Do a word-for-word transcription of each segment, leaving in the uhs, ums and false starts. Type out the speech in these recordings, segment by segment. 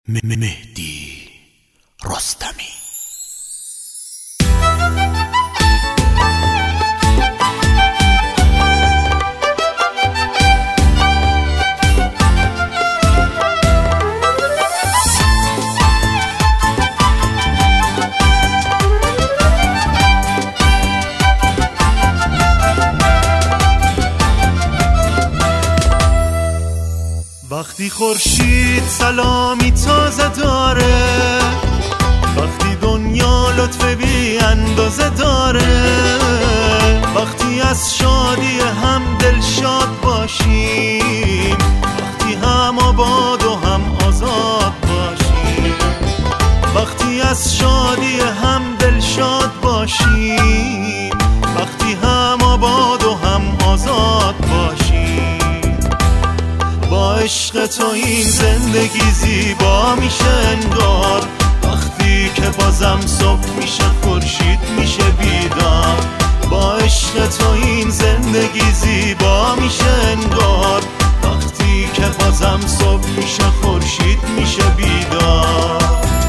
مهدی رستمی. وقتی خورشید سلامی تازه داره، وقتی دنیا لطف بی اندازه داره، وقتی از شادی هم دل شاد باشیم، وقتی هم آباد و هم آزاد باشیم، وقتی از شادی هم دل شاد باشیم، وقتی هم آباد و هم آزاد باشیم، با عشق تو این زندگی زیبا میشه انگار، وقتی که بازم صبح میشه خورشید میشه بیدار، با عشق تو این زندگی زیبا میشه انگار، وقتی که بازم صبح میشه خورشید میشه بیدار.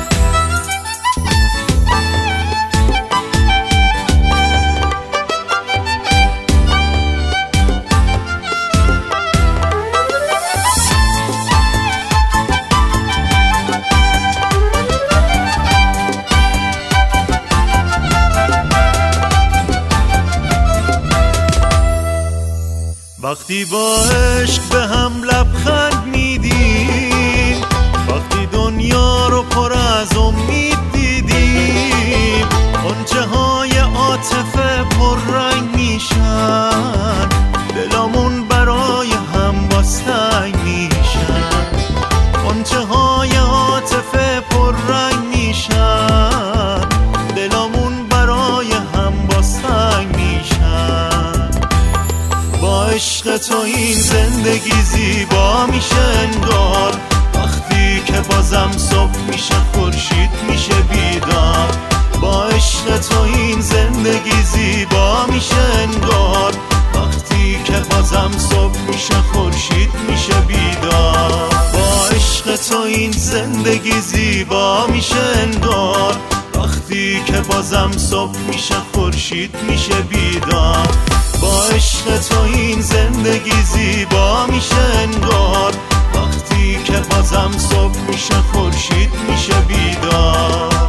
وقتی با عشق به هم لبخند میدیم، وقتی دنیا رو پر از امید دیدیم، غنچه های عاطفه پر رنگ میشن، دلامون برای هم باستنگ میشن، غنچه های عاطفه پر رنگ میشن، دلامون برای هم باستنگ میشن، با عشق تو این زندگی زیبا میشه انگار، وقتی که بازم صبح میشه خورشید میشه بیدار، با عشق تو این زندگی زیبا میشه انگار، وقتی که بازم صبح میشه خورشید میشه بیدار، با عشق تو این زندگی زیبا میشه انگار، وقتی که بازم صبح میشه خورشید میشه بیدار، با عشق تو این زندگی زیبا میشه انگار، وقتی که بازم صبح میشه خورشید میشه بیدار.